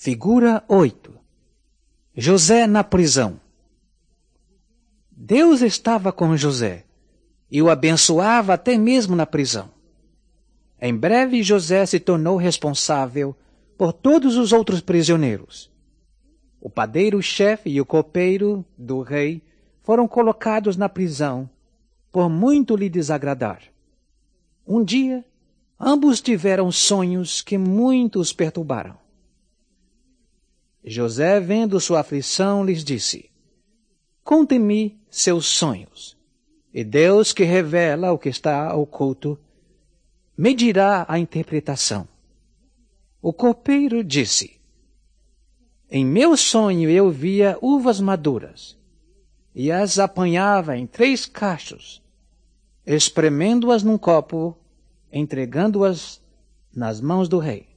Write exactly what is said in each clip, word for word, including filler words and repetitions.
Figura oito. José na prisão. Deus estava com José e o abençoava até mesmo na prisão. Em breve, José se tornou responsável por todos os outros prisioneiros. O padeiro-chefe e o copeiro do rei foram colocados na prisão por muito lhe desagradar. Um dia, ambos tiveram sonhos que muito os perturbaram. José, vendo sua aflição, lhes disse: Contem-me seus sonhos, e Deus, que revela o que está oculto, me dirá a interpretação. O copeiro disse: Em meu sonho eu via uvas maduras, e as apanhava em três cachos, espremendo-as num copo, entregando-as nas mãos do rei.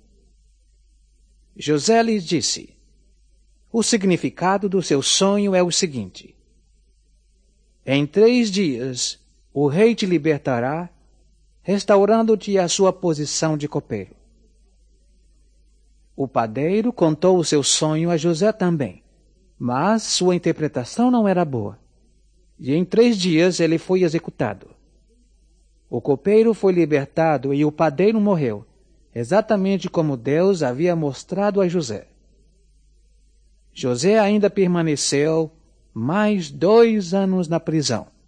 José lhes disse: O significado do seu sonho é o seguinte: em três dias o rei te libertará, restaurando-te a sua posição de copeiro. O padeiro contou o seu sonho a José também, mas sua interpretação não era boa, e em três dias ele foi executado. O copeiro foi libertado e o padeiro morreu, exatamente como Deus havia mostrado a José. José ainda permaneceu mais dois anos na prisão.